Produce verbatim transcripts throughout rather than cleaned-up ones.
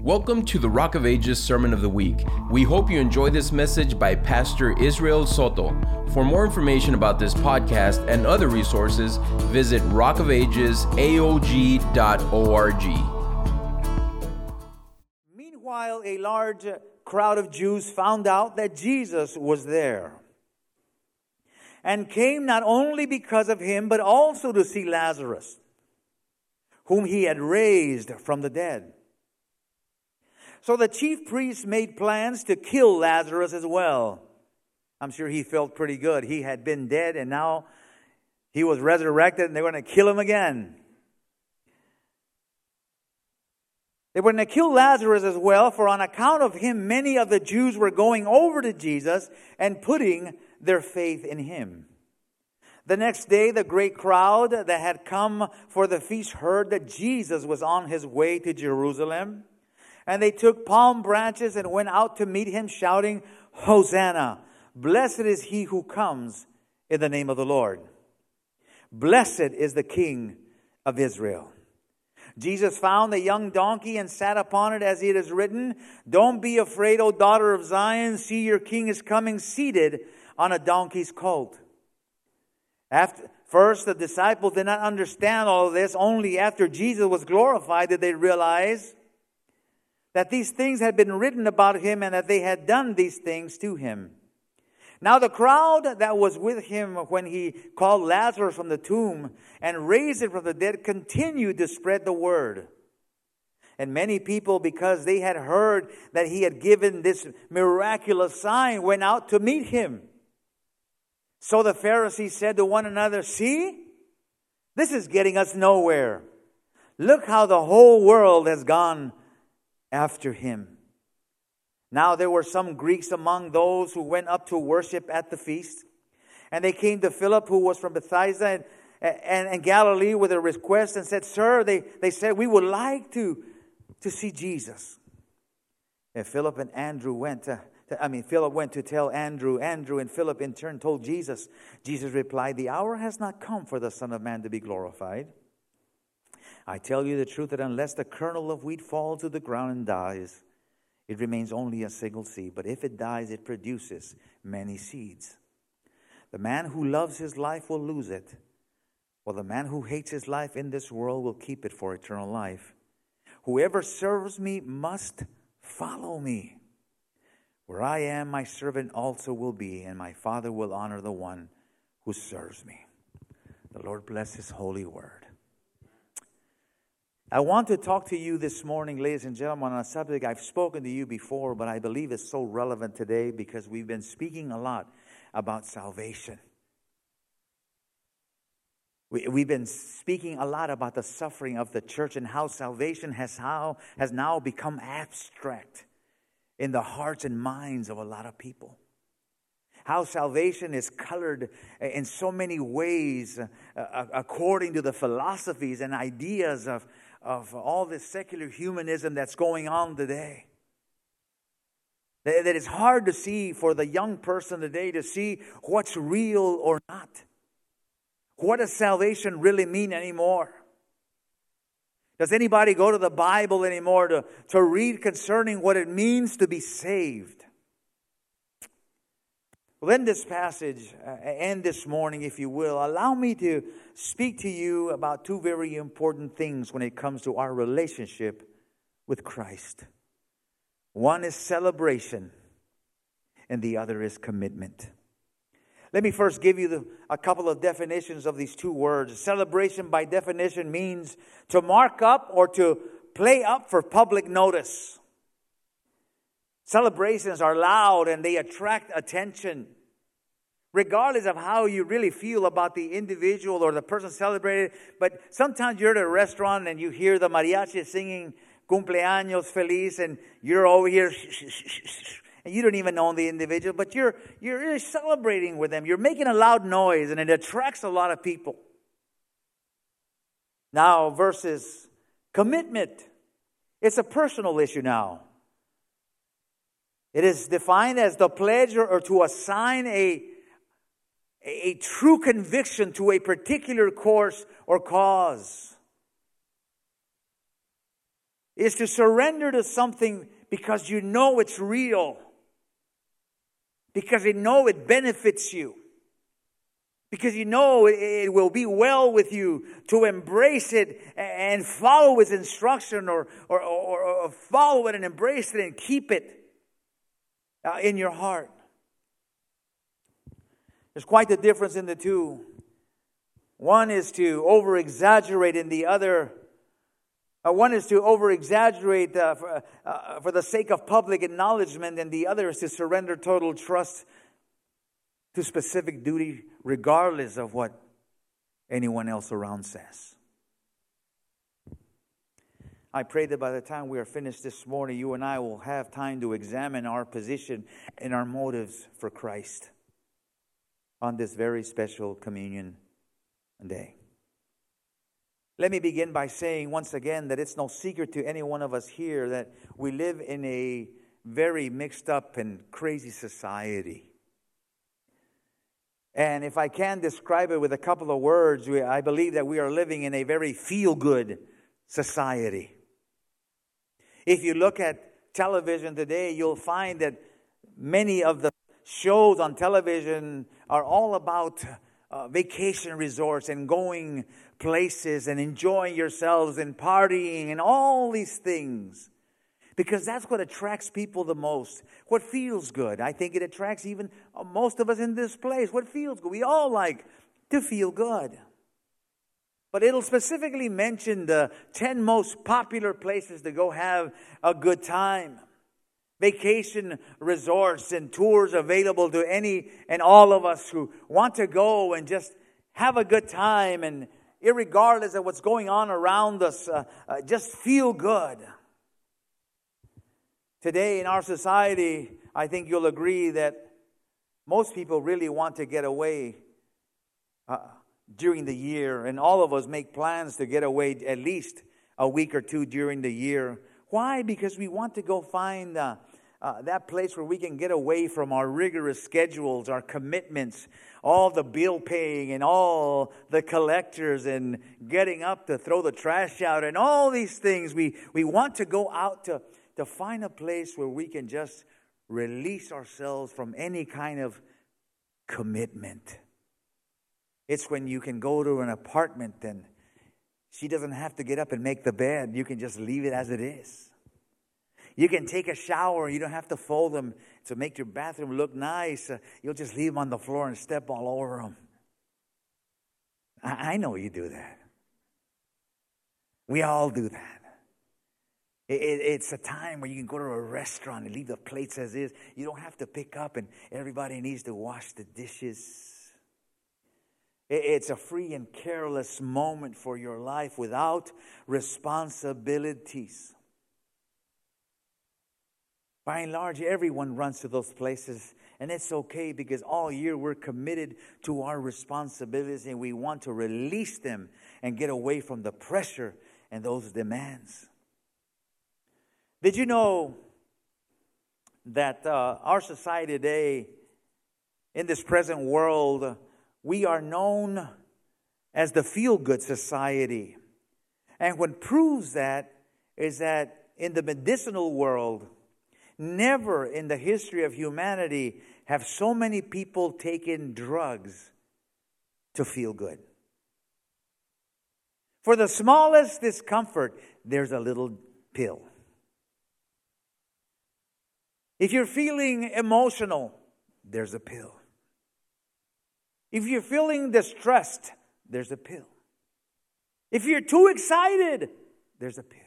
Welcome to the Rock of Ages Sermon of the Week. We hope you enjoy this message by Pastor Israel Soto. For more information about this podcast and other resources, visit rock of ages a o g dot org. Meanwhile, a large crowd of Jews found out that Jesus was there and came not only because of him, but also to see Lazarus, whom he had raised from the dead. So the chief priests made plans to kill Lazarus as well. I'm sure he felt pretty good. He had been dead and now he was resurrected and they were going to kill him again. They were going to kill Lazarus as well, for on account of him, many of the Jews were going over to Jesus and putting their faith in him. The next day, the great crowd that had come for the feast heard that Jesus was on his way to Jerusalem. And they took palm branches and went out to meet him, shouting, "Hosanna! Blessed is he who comes in the name of the Lord. Blessed is the King of Israel." Jesus found a young donkey and sat upon it, as it is written, "Don't be afraid, O daughter of Zion. See, your king is coming seated on a donkey's colt." After, first, the disciples did not understand all of this. Only after Jesus was glorified did they realize that these things had been written about him and that they had done these things to him. Now the crowd that was with him when he called Lazarus from the tomb and raised it from the dead continued to spread the word. And many people, because they had heard that he had given this miraculous sign, went out to meet him. So the Pharisees said to one another, "See, this is getting us nowhere. Look how the whole world has gone after him." Now there were some Greeks among those who went up to worship at the feast. And they came to Philip, who was from Bethsaida and, and, and Galilee, with a request and said, "Sir," they, they said, "we would like to, to see Jesus." And Philip and Andrew went to, to, I mean, Philip went to tell Andrew. Andrew and Philip in turn told Jesus. Jesus replied, "The hour has not come for the Son of Man to be glorified. I tell you the truth, that unless the kernel of wheat falls to the ground and dies, it remains only a single seed. But if it dies, it produces many seeds. The man who loves his life will lose it, while the man who hates his life in this world will keep it for eternal life. Whoever serves me must follow me. Where I am, my servant also will be, and my Father will honor the one who serves me." The Lord bless his holy word. I want to talk to you this morning, ladies and gentlemen, on a subject I've spoken to you before, but I believe is so relevant today because we've been speaking a lot about salvation. We, we've been speaking a lot about the suffering of the church and how salvation has, how, has now become abstract in the hearts and minds of a lot of people. How salvation is colored in so many ways uh, according to the philosophies and ideas of of all this secular humanism that's going on today. That it's hard to see for the young person today to see what's real or not. What does salvation really mean anymore? Does anybody go to the Bible anymore to, to read concerning what it means to be saved? Well, in this passage, uh, and this morning, if you will, allow me to speak to you about two very important things when it comes to our relationship with Christ. One is celebration, and the other is commitment. Let me first give you the, a couple of definitions of these two words. Celebration, by definition, means to mark up or to play up for public notice. Celebrations are loud and they attract attention. Regardless of how you really feel about the individual or the person celebrated. But sometimes you're at a restaurant and you hear the mariachi singing "Cumpleaños Feliz" and you're over here and you don't even know the individual, but you're, you're really celebrating with them. You're making a loud noise and it attracts a lot of people. Now versus commitment. It's a personal issue now. It is defined as the pledge or to assign a, a true conviction to a particular course or cause. is to surrender to something because you know it's real. Because you know it benefits you. Because you know it will be well with you to embrace it and follow its instruction, or, or, or, or follow it and embrace it and keep it in your heart. There's quite a difference in the two. One is to over-exaggerate, and the other, uh, one is to over-exaggerate uh, for, uh, for the sake of public acknowledgement, and the other is to surrender total trust to specific duty, regardless of what anyone else around says. I pray that by the time we are finished this morning, you and I will have time to examine our position and our motives for Christ on this very special communion day. Let me begin by saying once again that it's no secret to any one of us here that we live in a very mixed up and crazy society. And if I can describe it with a couple of words, we, I believe that we are living in a very feel-good society. If you look at television today, you'll find that many of the shows on television are all about uh, vacation resorts and going places and enjoying yourselves and partying and all these things. Because that's what attracts people the most. What feels good. I think it attracts even most of us in this place. What feels good. We all like to feel good. But it'll specifically mention the ten most popular places to go have a good time. Vacation resorts and tours available to any and all of us who want to go and just have a good time. And irregardless of what's going on around us, uh, uh, just feel good. Today in our society, I think you'll agree that most people really want to get away uh, during the year. And all of us make plans to get away at least a week or two during the year. Why? Because we want to go find uh, uh, that place where we can get away from our rigorous schedules, our commitments, all the bill paying and all the collectors and getting up to throw the trash out and all these things. We, we want to go out to... to find a place where we can just release ourselves from any kind of commitment. It's when you can go to an apartment and she doesn't have to get up and make the bed. You can just leave it as it is. You can take a shower. You don't have to fold them to make your bathroom look nice. Uh, you'll just leave them on the floor and step all over them. I, I know you do that. We all do that. It's a time where you can go to a restaurant and leave the plates as is. You don't have to pick up and everybody needs to wash the dishes. It's a free and careless moment for your life without responsibilities. By and large, everyone runs to those places, and it's okay because all year we're committed to our responsibilities and we want to release them and get away from the pressure and those demands. Did you know that uh, our society today, in this present world, we are known as the feel-good society? And what proves that is that in the medicinal world, never in the history of humanity have so many people taken drugs to feel good. For the smallest discomfort, there's a little pill. If you're feeling emotional, there's a pill. If you're feeling distressed, there's a pill. If you're too excited, there's a pill.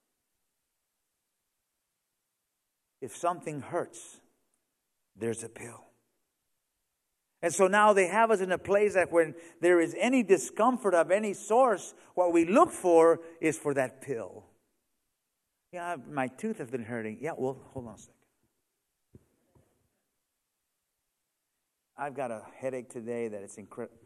If something hurts, there's a pill. And so now they have us in a place that when there is any discomfort of any source, what we look for is for that pill. Yeah, my tooth has been hurting. Yeah, well, hold on a second. I've got a headache today that it's incredible.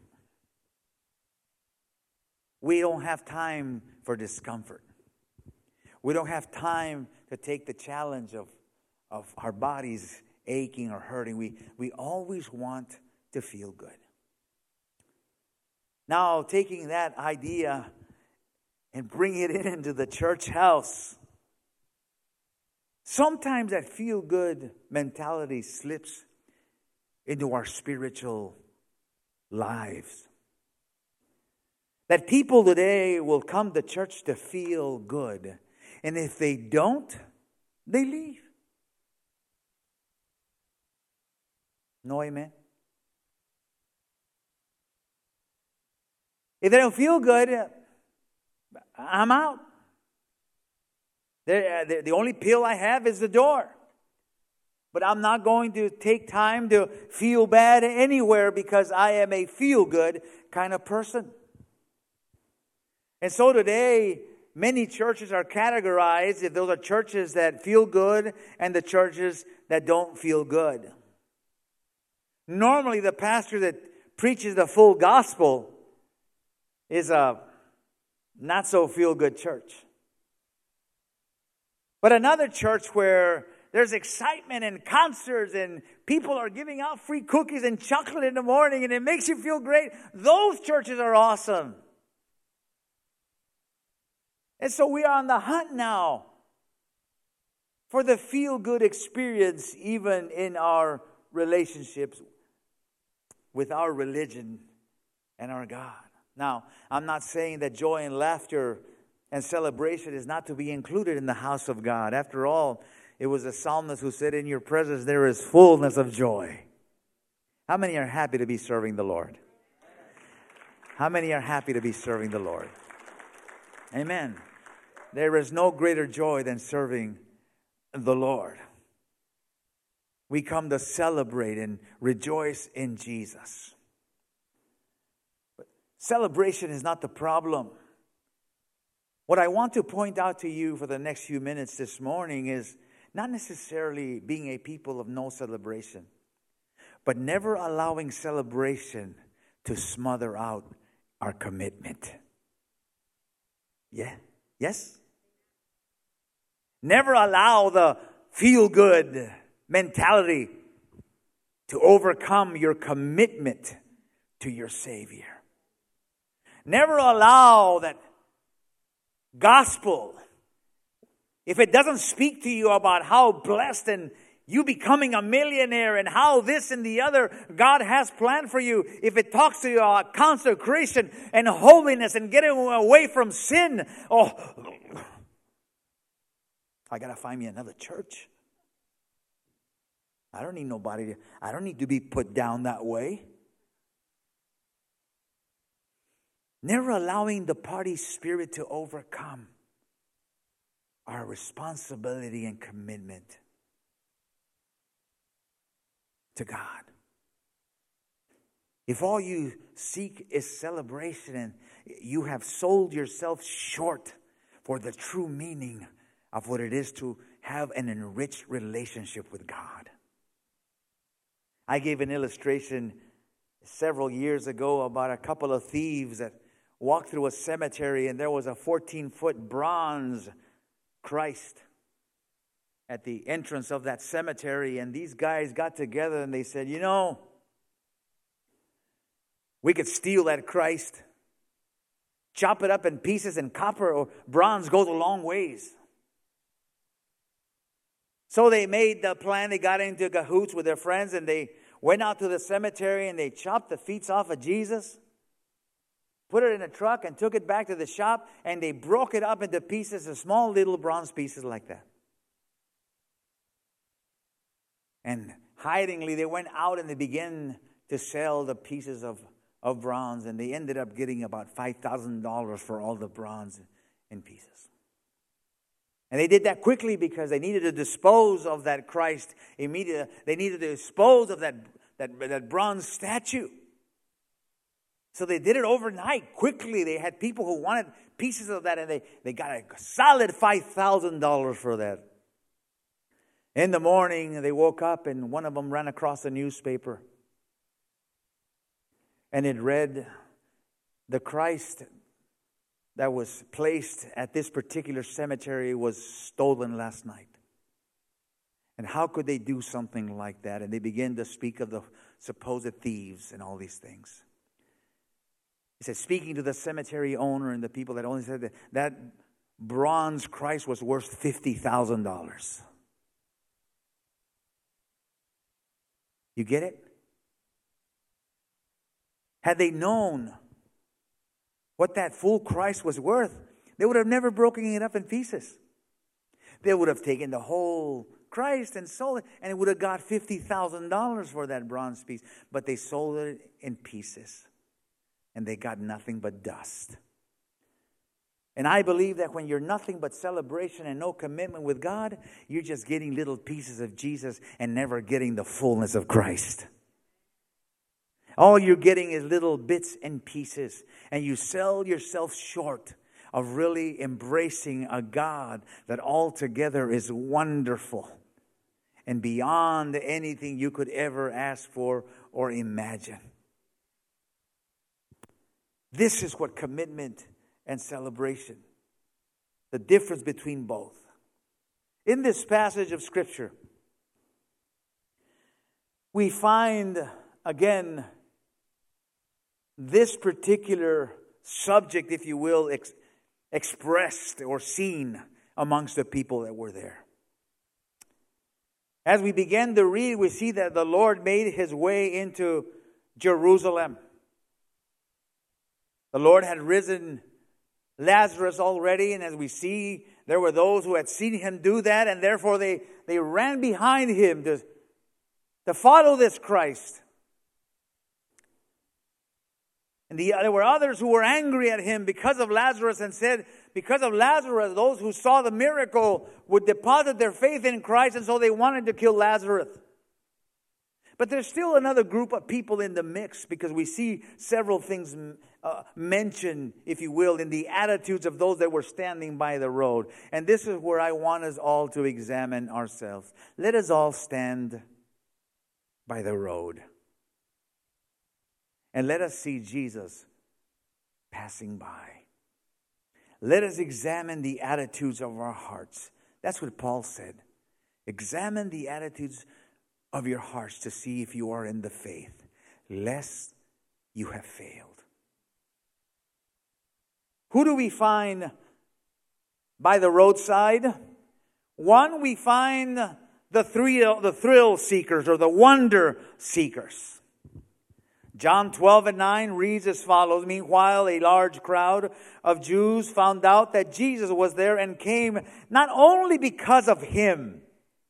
We don't have time for discomfort. We don't have time to take the challenge of, of our bodies aching or hurting. We, we always want to feel good. Now, taking that idea and bringing it into the church house, sometimes that feel-good mentality slips into our spiritual lives. That people today will come to church to feel good. And if they don't, they leave. No amen? If they don't feel good, I'm out. The, the only pill I have is the door. But I'm not going to take time to feel bad anywhere because I am a feel-good kind of person. And so today, many churches are categorized if those are churches that feel good and the churches that don't feel good. Normally, the pastor that preaches the full gospel is a not so feel good church. But another church where there's excitement and concerts and people are giving out free cookies and chocolate in the morning and it makes you feel great, those churches are awesome. And so we are on the hunt now for the feel-good experience even in our relationships with our religion and our God. Now, I'm not saying that joy and laughter and celebration is not to be included in the house of God. After all, it was the psalmist who said, in your presence there is fullness of joy. How many are happy to be serving the Lord? How many are happy to be serving the Lord? Amen. There is no greater joy than serving the Lord. We come to celebrate and rejoice in Jesus. But celebration is not the problem. What I want to point out to you for the next few minutes this morning is not necessarily being a people of no celebration, but never allowing celebration to smother out our commitment. Yeah? Yes? Never allow the feel-good mentality to overcome your commitment to your Savior. Never allow that gospel, if it doesn't speak to you about how blessed and you becoming a millionaire and how this and the other God has planned for you, if it talks to you about consecration and holiness and getting away from sin, oh, I got to find me another church. I don't need nobody to, I don't need to be put down that way. Never allowing the party spirit to overcome our responsibility and commitment to God. If all you seek is celebration and you have sold yourself short for the true meaning of what it is to have an enriched relationship with God. I gave an illustration several years ago about a couple of thieves that walked through a cemetery and there was a fourteen-foot bronze Christ at the entrance of that cemetery. And these guys got together and they said, you know, we could steal that Christ, chop it up in pieces, and copper or bronze goes a long ways. So they made the plan. They got into cahoots with their friends and they went out to the cemetery and they chopped the feet off of Jesus, put it in a truck and took it back to the shop, and they broke it up into pieces, of small little bronze pieces like that. And hidingly they went out and they began to sell the pieces of, of bronze, and they ended up getting about five thousand dollars for all the bronze in pieces. And they did that quickly because they needed to dispose of that Christ immediately. They needed to dispose of that, that, that bronze statue. So they did it overnight, quickly. They had people who wanted pieces of that, and they, they got a solid five thousand dollars for that. In the morning, they woke up, and one of them ran across a newspaper. And it read, the Christ that was placed at this particular cemetery was stolen last night. And how could they do something like that? And they began to speak of the supposed thieves and all these things. He said, speaking to the cemetery owner and the people that owned it, said that, that bronze Christ was worth fifty thousand dollars. You get it? Had they known what that full Christ was worth, they would have never broken it up in pieces. They would have taken the whole Christ and sold it, and it would have got fifty thousand dollars for that bronze piece. But they sold it in pieces, and they got nothing but dust. And I believe that when you're nothing but celebration and no commitment with God, you're just getting little pieces of Jesus and never getting the fullness of Christ. All you're getting is little bits and pieces, and you sell yourself short of really embracing a God that altogether is wonderful and beyond anything you could ever ask for or imagine. This is what commitment and celebration, the difference between both. In this passage of Scripture, we find again this particular subject, if you will, ex- expressed or seen amongst the people that were there. As we begin to read, we see that the Lord made his way into Jerusalem. The Lord had risen Lazarus already, and as we see, there were those who had seen him do that, and therefore they, they ran behind him to, to follow this Christ. And the, there were others who were angry at him because of Lazarus and said, because of Lazarus, those who saw the miracle would deposit their faith in Christ, and so they wanted to kill Lazarus. But there's still another group of people in the mix, because we see several things uh, mentioned, if you will, in the attitudes of those that were standing by the road. And this is where I want us all to examine ourselves. Let us all stand by the road. And let us see Jesus passing by. Let us examine the attitudes of our hearts. That's what Paul said. Examine the attitudes of your hearts to see if you are in the faith, lest you have failed. Who do we find by the roadside? One, we find the thrill, the thrill seekers or the wonder seekers. John twelve and nine reads as follows. Meanwhile, a large crowd of Jews found out that Jesus was there and came not only because of him,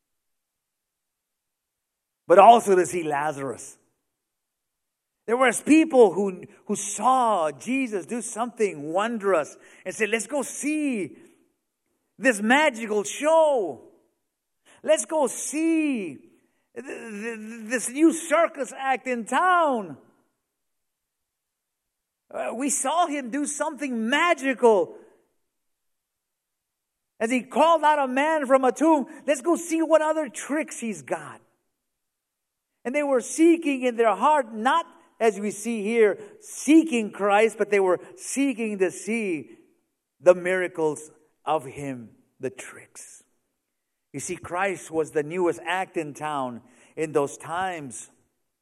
but also to see Lazarus. There was people who, who saw Jesus do something wondrous and said, let's go see this magical show. Let's go see this new circus act in town. Uh, we saw him do something magical. As he called out a man from a tomb, let's go see what other tricks he's got. And they were seeking in their heart, not as we see here, seeking Christ, but they were seeking to see the miracles of him, the tricks. You see, Christ was the newest act in town in those times.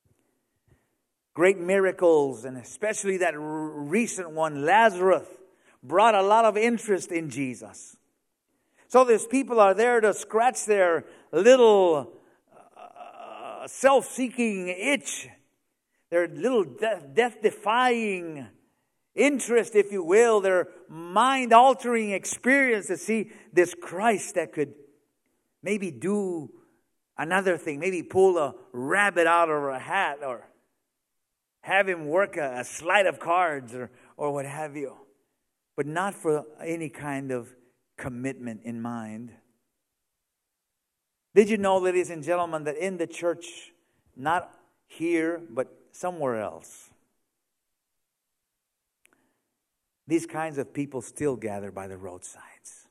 Great miracles, and especially that recent one, Lazarus, brought a lot of interest in Jesus. So these people are there to scratch their little uh, self-seeking itch, their little death, death-defying interest, if you will, their mind-altering experience to see this Christ that could maybe do another thing, maybe pull a rabbit out of a hat, or have him work a, a sleight of cards, or, or what have you. But not for any kind of commitment in mind. Did you know, ladies and gentlemen, that in the church, not here, but somewhere else, these kinds of people still gather by the roadsides?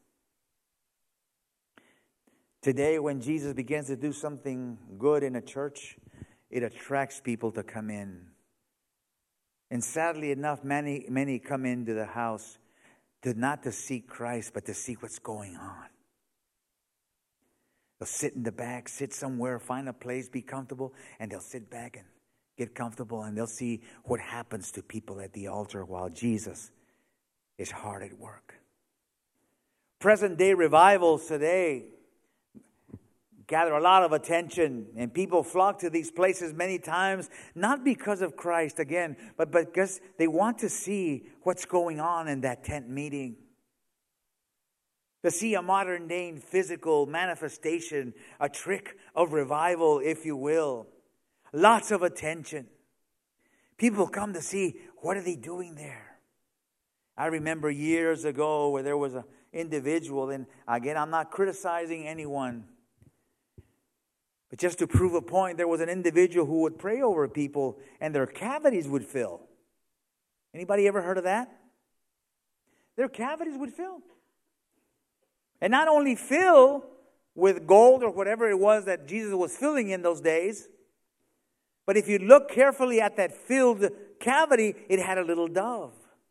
Today, when Jesus begins to do something good in a church, it attracts people to come in. And sadly enough, many, many come into the house to not to seek Christ, but to see what's going on. They'll sit in the back, sit somewhere, find a place, be comfortable, and they'll sit back and get comfortable, and they'll see what happens to people at the altar while Jesus is hard at work. Present day revivals today gather a lot of attention, and people flock to these places many times, not because of Christ again, but because they want to see what's going on in that tent meeting. To see a modern day physical manifestation, a trick of revival, if you will. Lots of attention. People come to see, what are they doing there? I remember years ago where there was an individual, and again, I'm not criticizing anyone, but just to prove a point, there was an individual who would pray over people and their cavities would fill. Anybody ever heard of that? Their cavities would fill. And not only fill with gold or whatever it was that Jesus was filling in those days, but if you look carefully at that filled cavity, it had a little dove.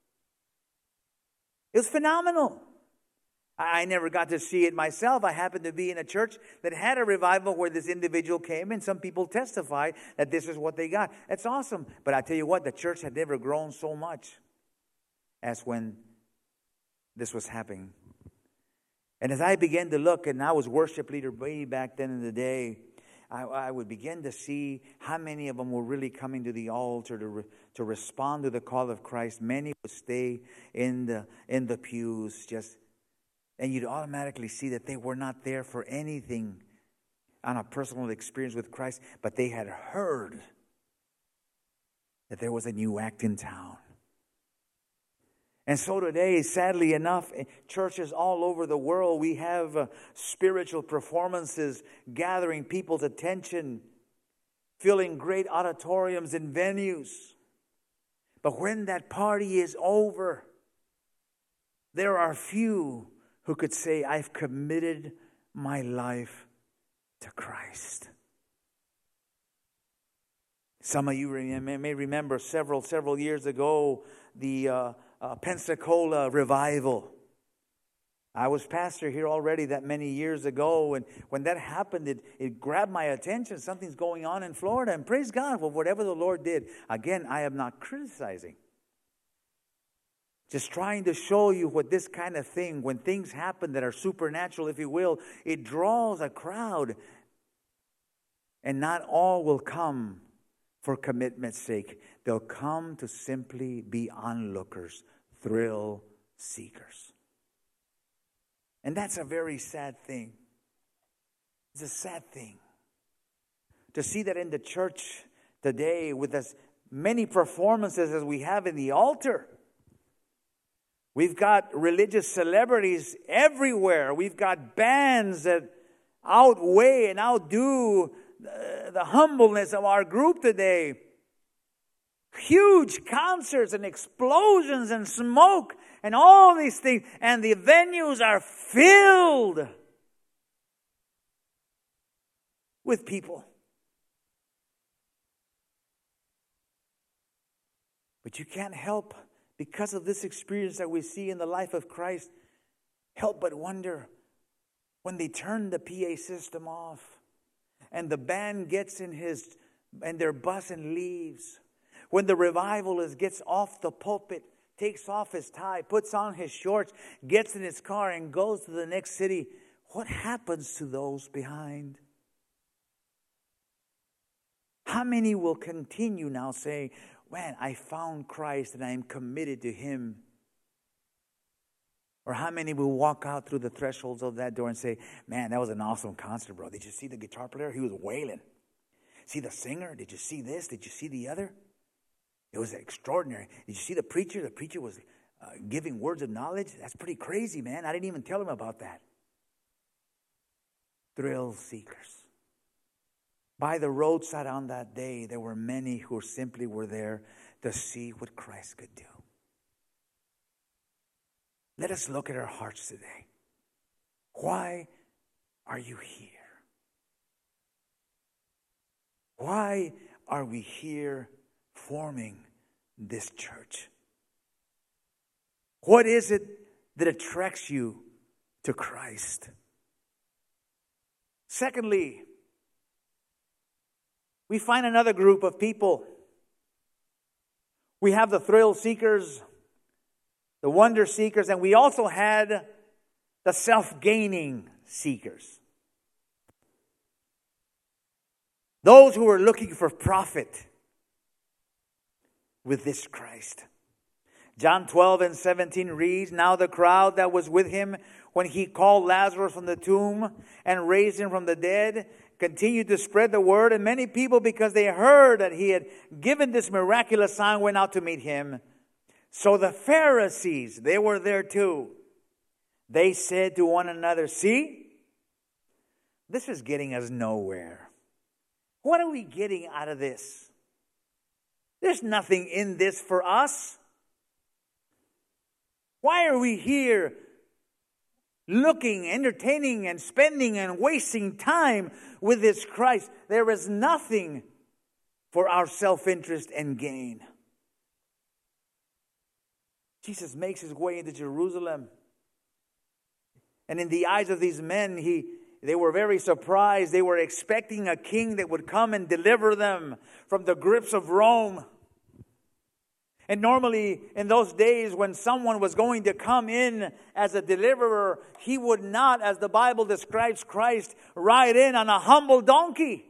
It was phenomenal. I never got to see it myself. I happened to be in a church that had a revival where this individual came, and some people testified that this is what they got. That's awesome. But I tell you what, the church had never grown so much as when this was happening. And as I began to look, and I was worship leader way back then in the day, I, I would begin to see how many of them were really coming to the altar to re, to respond to the call of Christ. Many would stay in the in the pews, just, and you'd automatically see that they were not there for anything on a personal experience with Christ, but they had heard that there was a new act in town. And so today, sadly enough, churches all over the world, we have uh, spiritual performances gathering people's attention, filling great auditoriums and venues. But when that party is over, there are few who could say, I've committed my life to Christ. Some of you may remember several, several years ago, the uh, uh, Pensacola revival. I was pastor here already that many years ago, and when that happened, it, it grabbed my attention. Something's going on in Florida, and praise God for whatever the Lord did. Again, I am not criticizing. Just trying to show you what this kind of thing, when things happen that are supernatural, if you will, it draws a crowd. And not all will come for commitment's sake. They'll come to simply be onlookers, thrill seekers. And that's a very sad thing. It's a sad thing to see that in the church today, with as many performances as we have in the altar. We've got religious celebrities everywhere. We've got bands that outweigh and outdo the, the humbleness of our group today. Huge concerts and explosions and smoke and all these things. And the venues are filled with people. But you can't help, because of this experience that we see in the life of Christ, help but wonder when they turn the P A system off and the band gets in his and their bus and leaves. When the revivalist gets off the pulpit, takes off his tie, puts on his shorts, gets in his car and goes to the next city, what happens to those behind? How many will continue now saying, man, I found Christ and I am committed to Him? Or how many will walk out through the thresholds of that door and say, man, that was an awesome concert, bro. Did you see the guitar player? He was wailing. See the singer? Did you see this? Did you see the other? It was extraordinary. Did you see the preacher? The preacher was uh, giving words of knowledge. That's pretty crazy, man. I didn't even tell him about that. Thrill seekers. By the roadside on that day, there were many who simply were there to see what Christ could do. Let us look at our hearts today. Why are you here? Why are we here forming this church? What is it that attracts you to Christ? Secondly, we find another group of people. We have the thrill seekers, the wonder seekers, and we also had the self-gaining seekers. Those who were looking for profit with this Christ. John twelve and seventeen reads, "Now the crowd that was with him when he called Lazarus from the tomb and raised him from the dead continued to spread the word, and many people, because they heard that he had given this miraculous sign, went out to meet him. So the Pharisees, they were there too. They said to one another, 'See, this is getting us nowhere. What are we getting out of this? There's nothing in this for us. Why are we here looking, entertaining, and spending and wasting time with this Christ? There is nothing for our self-interest and gain.'" Jesus makes his way into Jerusalem. And in the eyes of these men, he they were very surprised. They were expecting a king that would come and deliver them from the grips of Rome. And normally, in those days, when someone was going to come in as a deliverer, he would not, as the Bible describes Christ, ride in on a humble donkey.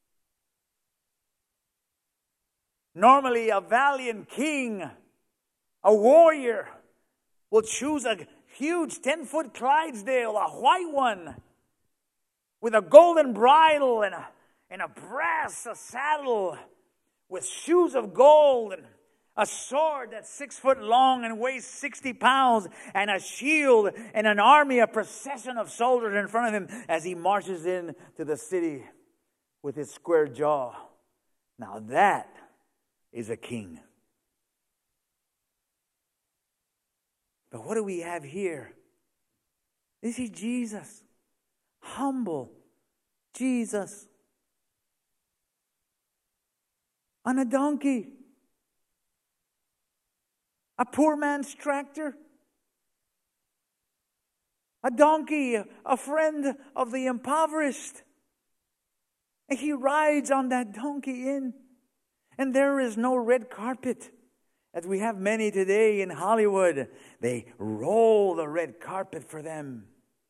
Normally, a valiant king, a warrior, will choose a huge ten-foot Clydesdale, a white one, with a golden bridle and a, and a brass a saddle, with shoes of gold and a sword that's six foot long and weighs sixty pounds, and a shield, and an army, a procession of soldiers in front of him as he marches into the city with his square jaw. Now that is a king. But what do we have here? This is Jesus. Humble Jesus. On a donkey. A poor man's tractor. A donkey, a friend of the impoverished. And he rides on that donkey in. And there is no red carpet, as we have many today in Hollywood. They roll the red carpet for them.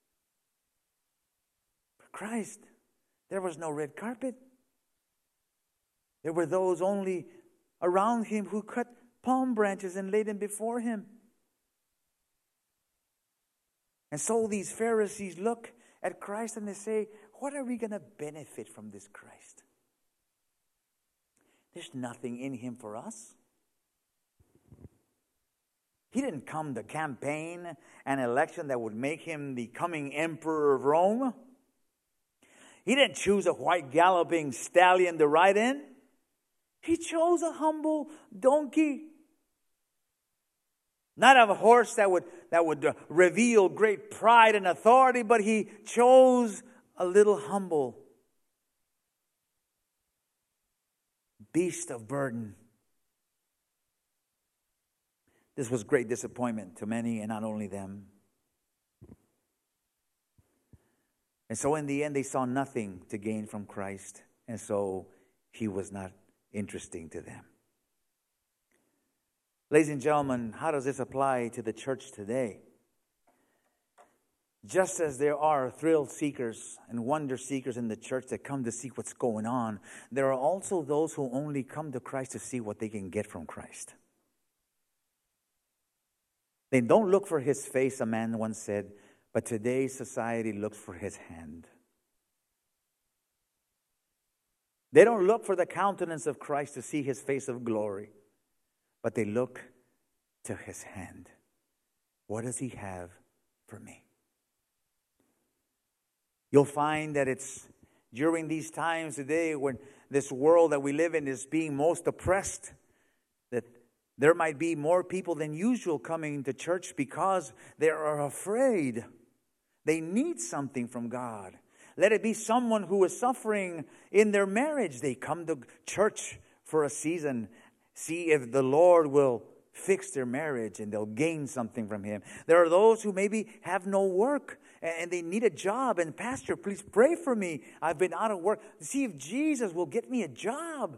For Christ, there was no red carpet. There were those only around him who cut palm branches and laid them before him. And so these Pharisees look at Christ and they say, what are we going to benefit from this Christ? There's nothing in him for us. He didn't come to campaign an election that would make him the coming emperor of Rome. He didn't choose a white galloping stallion to ride in. He chose a humble donkey. Not a horse that would, that would uh, reveal great pride and authority, but he chose a little humble beast of burden. This was great disappointment to many, and not only them. And so in the end, they saw nothing to gain from Christ. And so he was not interesting to them. Ladies and gentlemen, how does this apply to the church today? Just as there are thrill seekers and wonder seekers in the church that come to see what's going on, there are also those who only come to Christ to see what they can get from Christ. They don't look for his face, a man once said, but today's society looks for his hand. They don't look for the countenance of Christ to see his face of glory, but they look to his hand. What does he have for me? You'll find that it's during these times today when this world that we live in is being most oppressed, that there might be more people than usual coming to church because they are afraid. They need something from God. Let it be someone who is suffering in their marriage. They come to church for a season, see if the Lord will fix their marriage and they'll gain something from him. There are those who maybe have no work and they need a job. And Pastor, please pray for me. I've been out of work. See if Jesus will get me a job.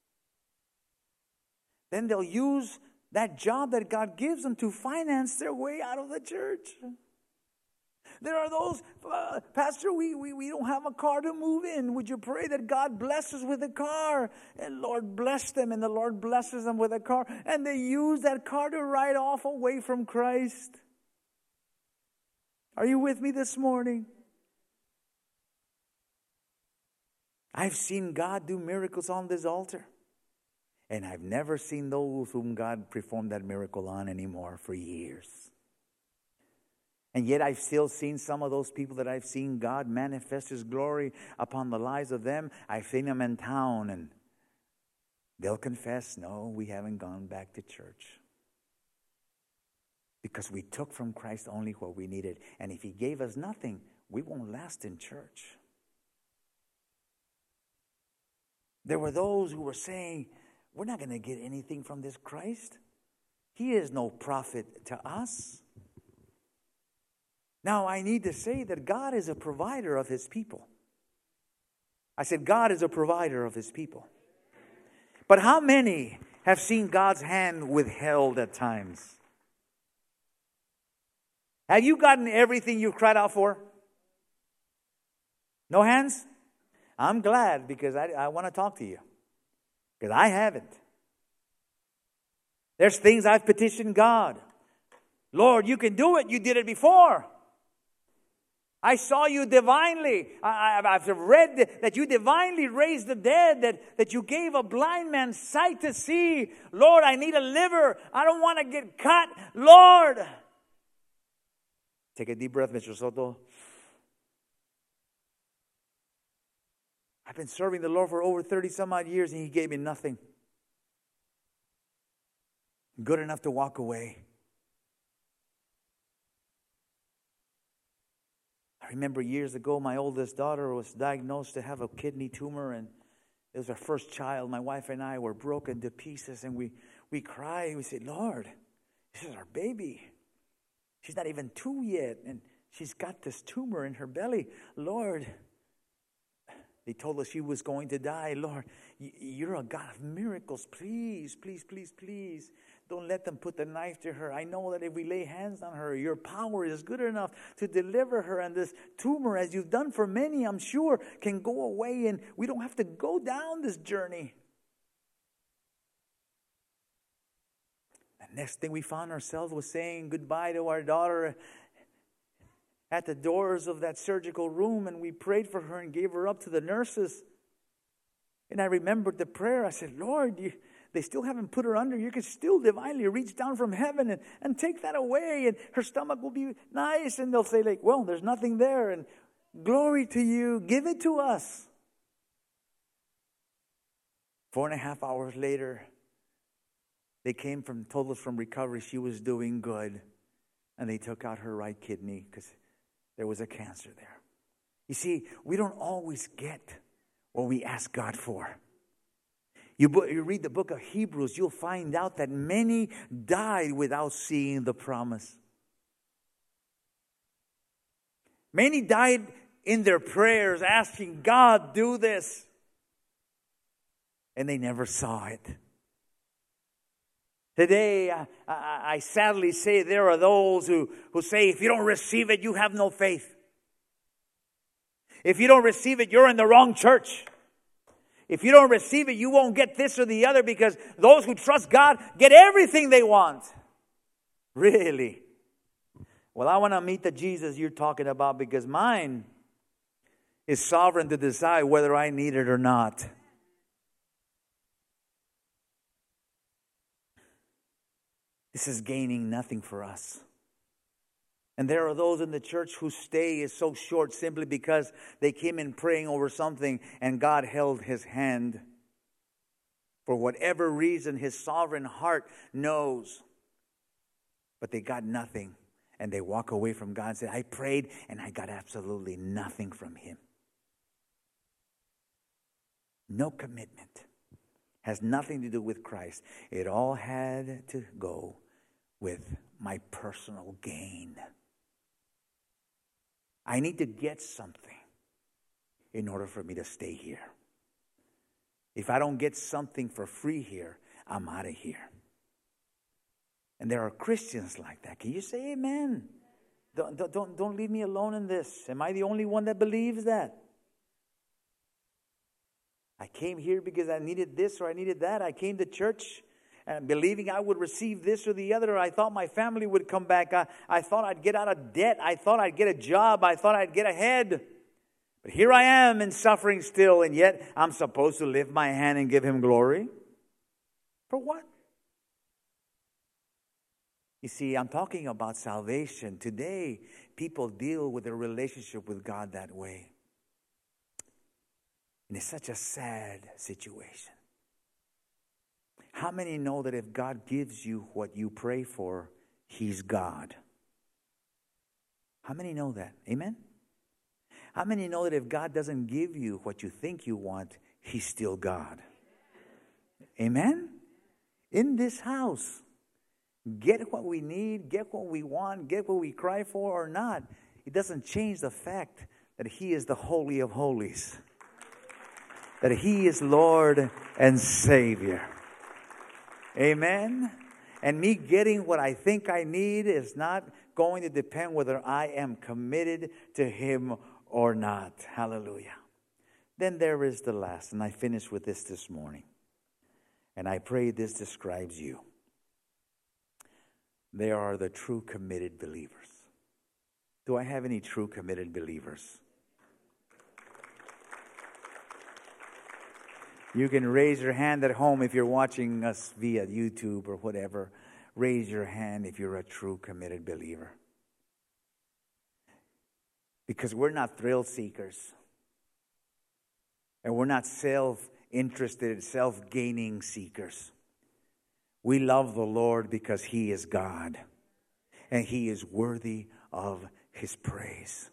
Then they'll use that job that God gives them to finance their way out of the church. There are those, uh, Pastor, we, we, we don't have a car to move in. Would you pray that God bless us with a car? And Lord bless them, and the Lord blesses them with a car. And they use that car to ride off away from Christ. Are you with me this morning? I've seen God do miracles on this altar. And I've never seen those whom God performed that miracle on anymore for years. And yet I've still seen some of those people that I've seen God manifest His glory upon the lives of them. I've seen them in town and they'll confess, no, we haven't gone back to church. Because we took from Christ only what we needed. And if He gave us nothing, we won't last in church. There were those who were saying, we're not going to get anything from this Christ. He is no profit to us. Now, I need to say that God is a provider of His people. I said God is a provider of His people. But how many have seen God's hand withheld at times? Have you gotten everything you cried out for? No hands? I'm glad, because I, I want to talk to you. Because I haven't. There's things I've petitioned God. Lord, you can do it. You did it before. I saw you divinely. I, I've read that you divinely raised the dead, that, that you gave a blind man sight to see. Lord, I need a liver. I don't want to get cut. Lord. Take a deep breath, Mister Soto. I've been serving the Lord for over thirty some odd years, and He gave me nothing. Good enough to walk away. I remember years ago, my oldest daughter was diagnosed to have a kidney tumor, and it was our first child. My wife and I were broken to pieces, and we, we cried. We said, Lord, this is our baby. She's not even two yet, and she's got this tumor in her belly. Lord, they told us she was going to die. Lord, you're a God of miracles. Please, please, please, please. Don't let them put the knife to her. I know that if we lay hands on her, your power is good enough to deliver her. And this tumor, as you've done for many, I'm sure, can go away. And we don't have to go down this journey. The next thing we found ourselves was saying goodbye to our daughter at the doors of that surgical room, and we prayed for her and gave her up to the nurses. And I remembered the prayer. I said, Lord, you, they still haven't put her under. You can still divinely reach down from heaven and, and take that away, and her stomach will be nice. And they'll say, like, well, there's nothing there, and glory to you. Give it to us. Four and a half hours later, they came from, told us from recovery she was doing good. And they took out her right kidney because there was a cancer there. You see, we don't always get what we ask God for. You, you read the book of Hebrews, you'll find out that many died without seeing the promise. Many died in their prayers asking, God, do this. And they never saw it. Today, I, I, I sadly say there are those who, who say, if you don't receive it, you have no faith. If you don't receive it, you're in the wrong church. If you don't receive it, you won't get this or the other, because those who trust God get everything they want. Really? Well, I want to meet the Jesus you're talking about, because mine is sovereign to decide whether I need it or not. This is gaining nothing for us. And there are those in the church whose stay is so short simply because they came in praying over something and God held His hand. For whatever reason, His sovereign heart knows. But they got nothing. And they walk away from God and say, I prayed and I got absolutely nothing from Him. No commitment. Has nothing to do with Christ. It all had to go with my personal gain. I need to get something in order for me to stay here. If I don't get something for free here, I'm out of here. And there are Christians like that. Can you say amen? Don't, don't, don't leave me alone in this. Am I the only one that believes that? I came here because I needed this or I needed that. I came to church and believing I would receive this or the other. Or I thought my family would come back. I, I thought I'd get out of debt. I thought I'd get a job. I thought I'd get ahead. But here I am in suffering still, and yet I'm supposed to lift my hand and give Him glory? For what? You see, I'm talking about salvation. Today, people deal with their relationship with God that way. And it's such a sad situation. How many know that if God gives you what you pray for, He's God? How many know that? Amen? How many know that if God doesn't give you what you think you want, He's still God? Amen? In this house, get what we need, get what we want, get what we cry for or not. It doesn't change the fact that He is the Holy of Holies. That He is Lord and Savior. Amen? And me getting what I think I need is not going to depend whether I am committed to Him or not. Hallelujah. Then there is the last, and I finish with this this morning. And I pray this describes you. They are the true committed believers. Do I have any true committed believers? You can raise your hand at home if you're watching us via YouTube or whatever. Raise your hand if you're a true committed believer. Because we're not thrill seekers. And we're not self-interested, self-gaining seekers. We love the Lord because He is God. And He is worthy of His praise.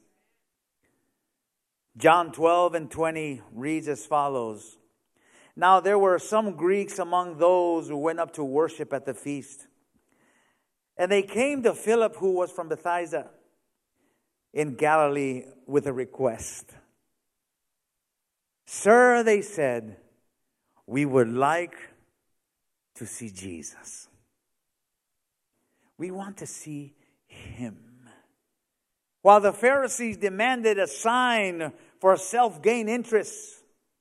John twelve and twenty reads as follows. Now there were some Greeks among those who went up to worship at the feast. And they came to Philip, who was from Bethsaida in Galilee, with a request. Sir, they said, we would like to see Jesus. We want to see Him. While the Pharisees demanded a sign for self-gain interests.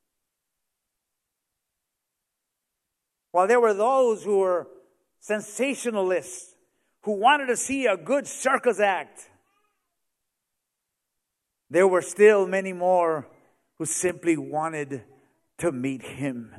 While there were those who were sensationalists, who wanted to see a good circus act, there were still many more who simply wanted to meet Him.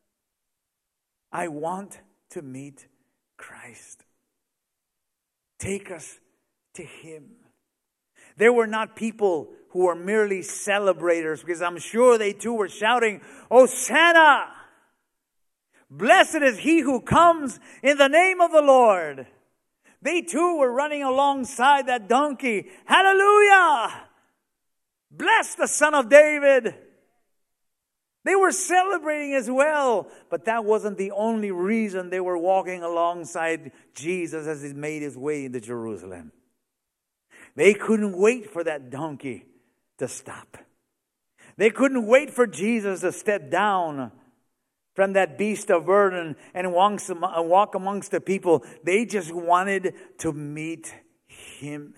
I want to meet Christ. Take us to Him. There were not people who were merely celebrators, because I'm sure they too were shouting, Hosanna! Blessed is He who comes in the name of the Lord. They too were running alongside that donkey. Hallelujah! Bless the Son of David. They were celebrating as well. But that wasn't the only reason they were walking alongside Jesus as He made His way into Jerusalem. They couldn't wait for that donkey to stop. They couldn't wait for Jesus to step down from that beast of burden and walk amongst the people. They just wanted to meet Him.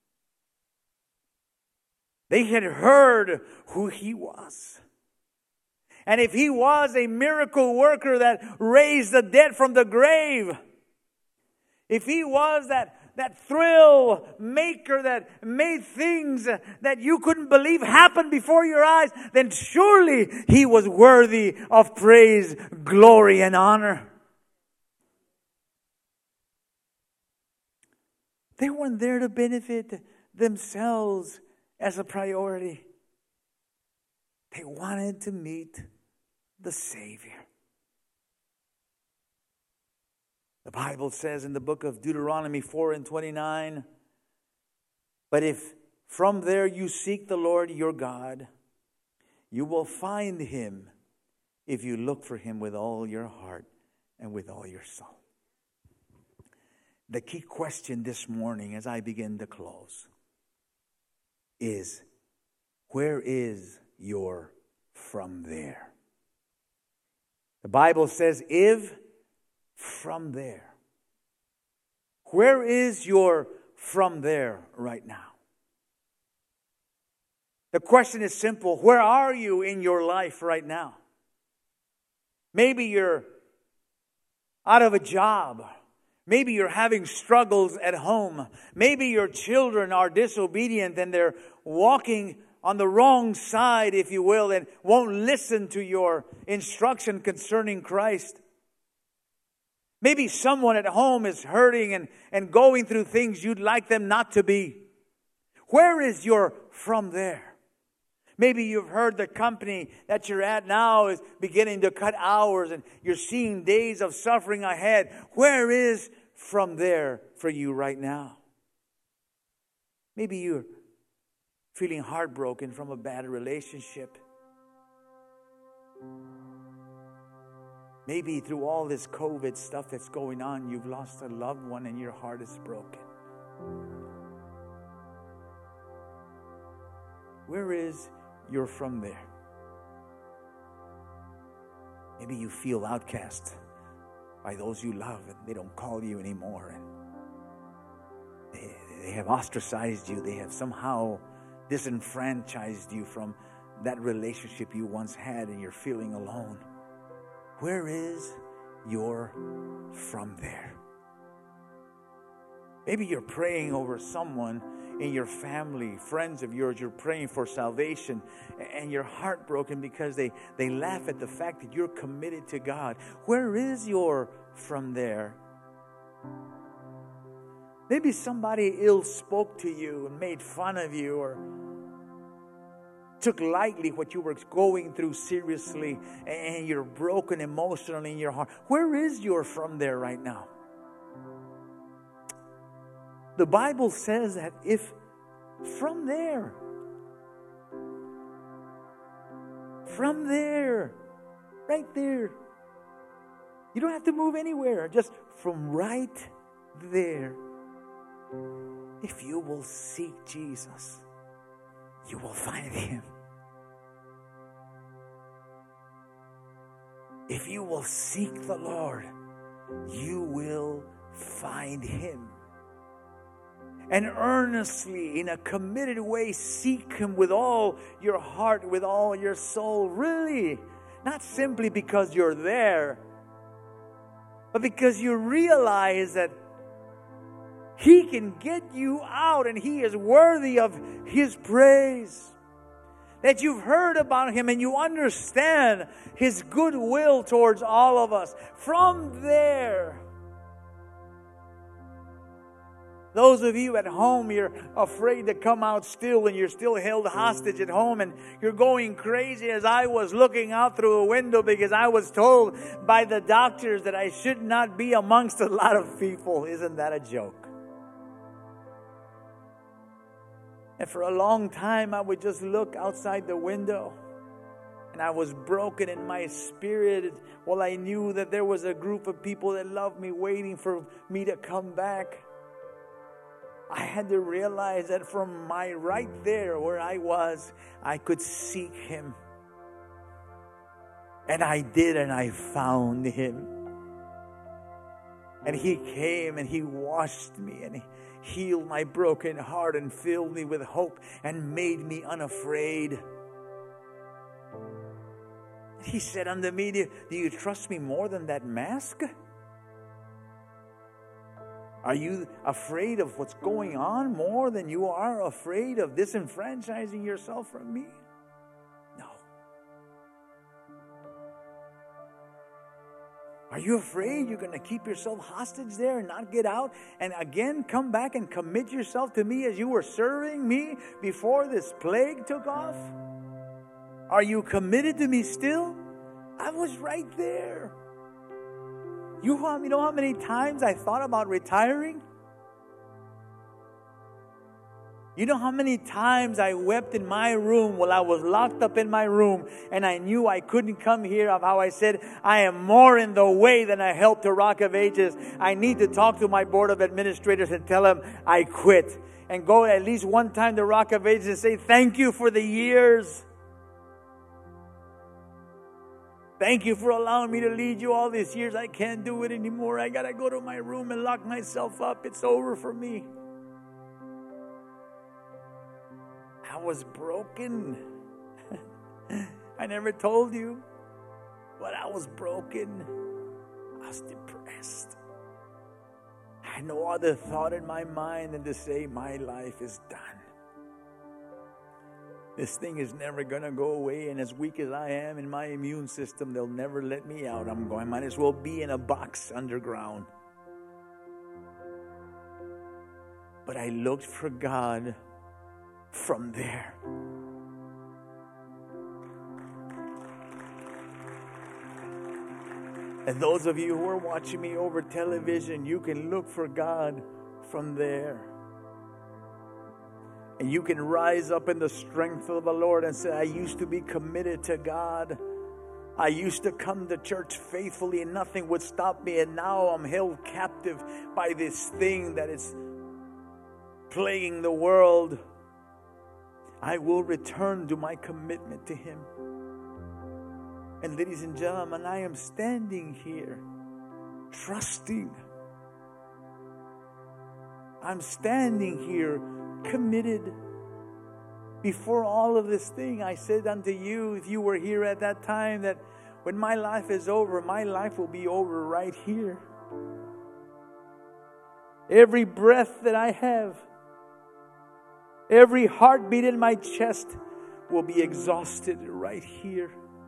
They had heard who He was. And if He was a miracle worker that raised the dead from the grave, if He was that That thrill maker that made things that you couldn't believe happen before your eyes, then surely He was worthy of praise, glory, and honor. They weren't there to benefit themselves as a priority. They wanted to meet the Savior. The Bible says in the book of Deuteronomy four and twenty-nine, but if from there you seek the Lord your God, you will find Him if you look for Him with all your heart and with all your soul. The key question this morning as I begin to close is, where is your from there? The Bible says, if from there. Where is your from there right now? The question is simple. Where are you in your life right now? Maybe you're out of a job. Maybe you're having struggles at home. Maybe your children are disobedient and they're walking on the wrong side, if you will, and won't listen to your instruction concerning Christ. Maybe someone at home is hurting and, and going through things you'd like them not to be. Where is your from there? Maybe you've heard the company that you're at now is beginning to cut hours and you're seeing days of suffering ahead. Where is from there for you right now? Maybe you're feeling heartbroken from a bad relationship. Maybe through all this COVID stuff that's going on, you've lost a loved one and your heart is broken. Where is your from there? Maybe you feel outcast by those you love and they don't call you anymore. And they, they have ostracized you. They have somehow disenfranchised you from that relationship you once had and you're feeling alone. Where is your from there? Maybe you're praying over someone in your family, friends of yours. You're praying for salvation and you're heartbroken because they, they laugh at the fact that you're committed to God. Where is your from there? Maybe somebody ill spoke to you and made fun of you or took lightly what you were going through seriously and you're broken emotionally in your heart. Where is your from there right now? The Bible says that if from there, from there, right there, you don't have to move anywhere, just from right there. If you will seek Jesus, you will find Him. If you will seek the Lord, you will find Him. And earnestly, in a committed way, seek Him with all your heart, with all your soul. Really, not simply because you're there, but because you realize that He can get you out and He is worthy of His praise. That you've heard about Him and you understand His goodwill towards all of us. From there, those of you at home, you're afraid to come out still and you're still held hostage at home and you're going crazy as I was looking out through a window because I was told by the doctors that I should not be amongst a lot of people. Isn't that a joke? And for a long time, I would just look outside the window. And I was broken in my spirit. Well, I knew that there was a group of people that loved me waiting for me to come back. I had to realize that from my right there where I was, I could seek Him. And I did, and I found Him. And He came and He washed me and He healed my broken heart and filled me with hope and made me unafraid. He said unto me, do you trust me more than that mask? Are you afraid of what's going on more than you are afraid of disenfranchising yourself from me? No. Are you afraid you're going to keep yourself hostage there and not get out and again come back and commit yourself to me as you were serving me before this plague took off? Are you committed to me still? I was right there. You know how many times I thought about retiring? You know how many times I wept in my room while I was locked up in my room and I knew I couldn't come here, of how I said, I am more in the way than I help to Rock of Ages. I need to talk to my board of administrators and tell them I quit. And go at least one time to Rock of Ages and say, thank you for the years. Thank you for allowing me to lead you all these years. I can't do it anymore. I got to go to my room and lock myself up. It's over for me. was broken. I never told you, but I was broken. I was depressed. I had no other thought in my mind than to say, my life is done. This thing is never going to go away, and as weak as I am in my immune system, they'll never let me out. I'm going, I might as well be in a box underground. But I looked for God from there. And those of you who are watching me over television, you can look for God from there. And you can rise up in the strength of the Lord and say, I used to be committed to God. I used to come to church faithfully and nothing would stop me. And now I'm held captive by this thing that is plaguing the world. I will return to my commitment to Him. And ladies and gentlemen, I am standing here trusting. I'm standing here committed. Before all of this thing, I said unto you, if you were here at that time, that when my life is over, my life will be over right here. Every breath that I have, every heartbeat in my chest will be exhausted right here.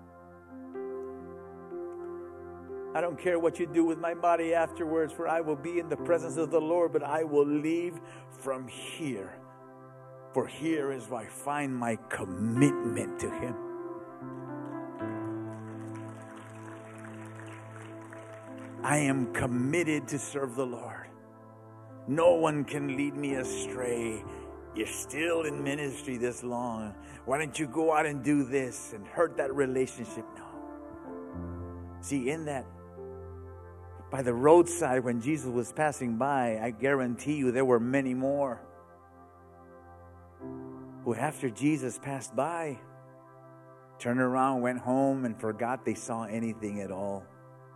I don't care what you do with my body afterwards, for I will be in the presence of the Lord, but I will leave from here. For here is where I find my commitment to Him. I am committed to serve the Lord. No one can lead me astray. You're still in ministry this long. Why don't you go out and do this and hurt that relationship? No. See, in that, by the roadside when Jesus was passing by, I guarantee you there were many more who, after Jesus passed by, turned around, went home, and forgot they saw anything at all.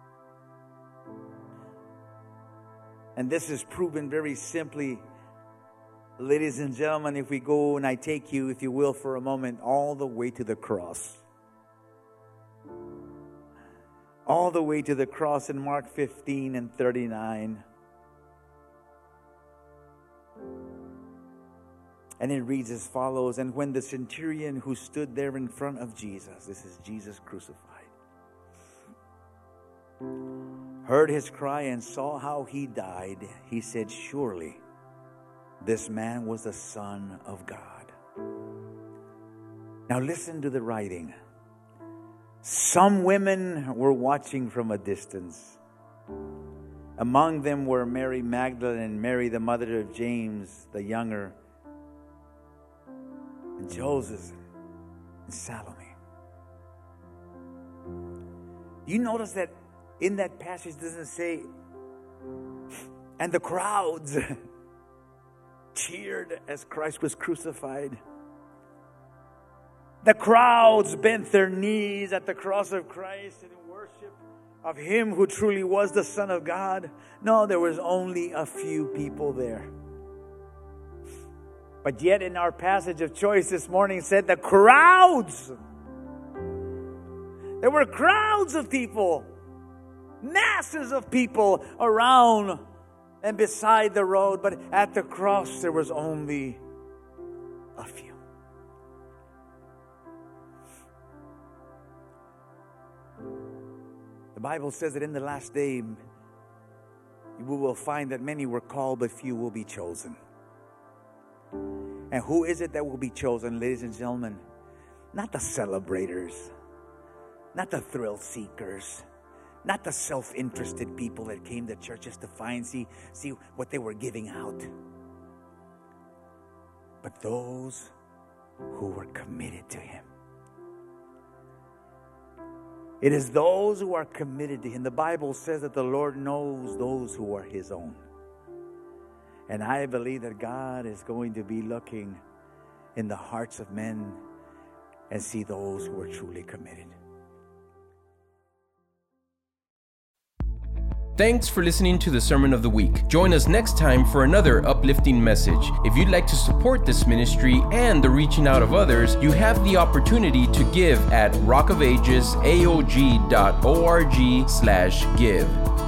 And this is proven very simply, ladies and gentlemen, if we go and I take you, if you will, for a moment, all the way to the cross. All the way to the cross in Mark fifteen and thirty-nine. And it reads as follows, and when the centurion who stood there in front of Jesus, this is Jesus crucified, heard his cry and saw how he died, he said, surely this man was the Son of God. Now listen to the writing. Some women were watching from a distance. Among them were Mary Magdalene and Mary, the mother of James the younger, and Joseph and Salome. You notice that in that passage it doesn't say, and the crowds cheered as Christ was crucified. The crowds bent their knees at the cross of Christ in worship of Him who truly was the Son of God. No, there was only a few people there. But yet in our passage of choice this morning said the crowds. There were crowds of people, masses of people around and beside the road. But at the cross there was only a few. The Bible says that in the last day, we will find that many were called, but few will be chosen. And who is it that will be chosen, ladies and gentlemen? Not the celebrators, not the thrill seekers, not the self-interested people that came to church just to find, see, see what they were giving out. But those who were committed to Him. It is those who are committed to Him. The Bible says that the Lord knows those who are His own. And I believe that God is going to be looking in the hearts of men and see those who are truly committed. Thanks for listening to the Sermon of the Week. Join us next time for another uplifting message. If you'd like to support this ministry and the reaching out of others, you have the opportunity to give at rockofagesaog dot org slash give.